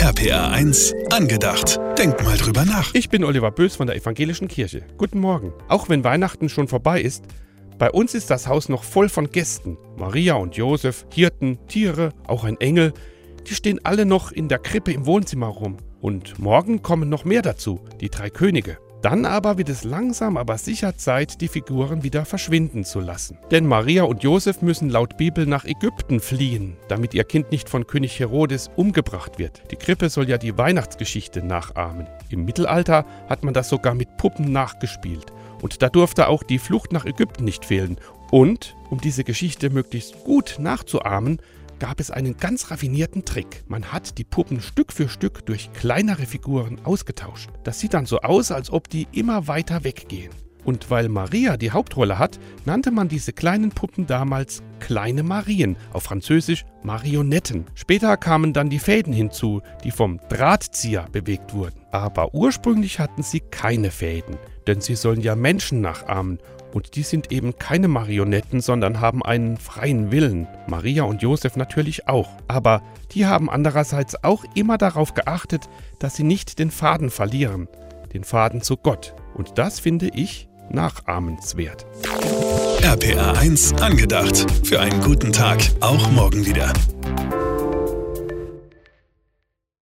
RPR 1 angedacht. Denk mal drüber nach. Ich bin Oliver Bös von der Evangelischen Kirche. Guten Morgen. Auch wenn Weihnachten schon vorbei ist, bei uns ist das Haus noch voll von Gästen. Maria und Josef, Hirten, Tiere, auch ein Engel. Die stehen alle noch in der Krippe im Wohnzimmer rum. Und morgen kommen noch mehr dazu, die 3 Könige. Dann aber wird es langsam aber sicher Zeit, die Figuren wieder verschwinden zu lassen. Denn Maria und Josef müssen laut Bibel nach Ägypten fliehen, damit ihr Kind nicht von König Herodes umgebracht wird. Die Krippe soll ja die Weihnachtsgeschichte nachahmen. Im Mittelalter hat man das sogar mit Puppen nachgespielt. Und da durfte auch die Flucht nach Ägypten nicht fehlen. Und, um diese Geschichte möglichst gut nachzuahmen, gab es einen ganz raffinierten Trick. Man hat die Puppen Stück für Stück durch kleinere Figuren ausgetauscht. Das sieht dann so aus, als ob die immer weiter weggehen. Und weil Maria die Hauptrolle hat, nannte man diese kleinen Puppen damals kleine Marien, auf Französisch Marionetten. Später kamen dann die Fäden hinzu, die vom Drahtzieher bewegt wurden. Aber ursprünglich hatten sie keine Fäden, denn sie sollen ja Menschen nachahmen. Und die sind eben keine Marionetten, sondern haben einen freien Willen. Maria und Josef natürlich auch. Aber die haben andererseits auch immer darauf geachtet, dass sie nicht den Faden verlieren. Den Faden zu Gott. Und das finde ich nachahmenswert. RPR 1 angedacht. Für einen guten Tag. Auch morgen wieder.